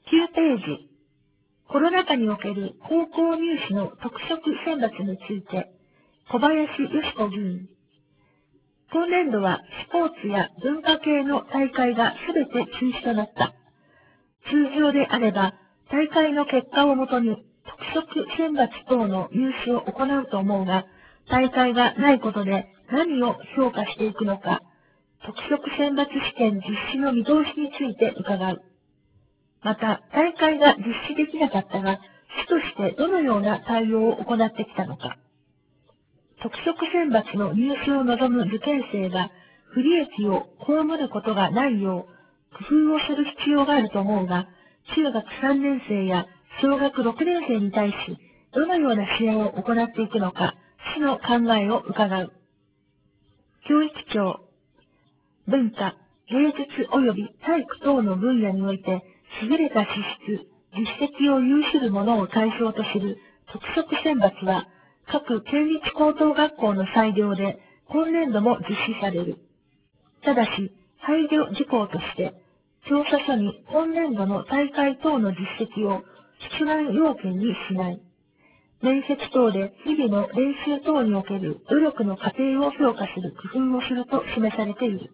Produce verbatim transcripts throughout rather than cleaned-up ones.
きゅうページ、コロナ禍における高校入試の特色選抜について、小林よし子議員。今年度はスポーツや文化系の大会がすべて中止となった。通常であれば、大会の結果をもとに特色選抜等の入試を行うと思うが、大会がないことで何を評価していくのか、特色選抜試験実施の見通しについて伺う。また、大会が実施できなかったが、市としてどのような対応を行ってきたのか。特色選抜の入試を望む受験生が不利益を被ることがないよう工夫をする必要があると思うが、中学さんねん生や小学ろくねん生に対し、どのような支援を行っていくのか、市の考えを伺う。教育庁、文化、芸術及び体育等の分野において、優れた資質、実績を有する者を対象とする特色選抜は、各県立高等学校の裁量で今年度も実施される。ただし、配慮事項として、調査書に今年度の大会等の実績を出願要件にしない。面接等で日々の練習等における努力の過程を評価する工夫をすると示されている。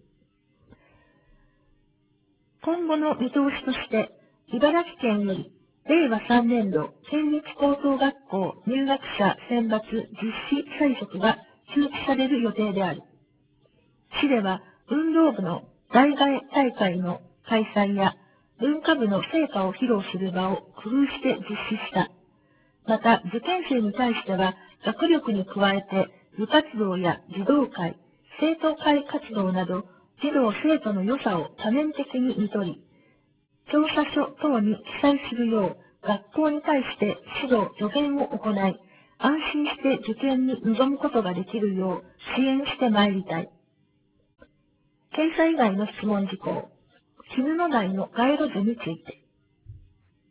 今後の見通しとして、茨城県より、れいわさんねんど県立高等学校入学者選抜実施催促が通知される予定である。市では、運動部の大会大会の開催や、文化部の成果を披露する場を工夫して実施した。また、受験生に対しては、学力に加えて、部活動や児童会、生徒会活動など、児童生徒の良さを多面的に見取り、調査書等に記載するよう、学校に対して指導、助言を行い、安心して受験に臨むことができるよう支援してまいりたい。検査以外の質問事項、絹の内の街路樹について。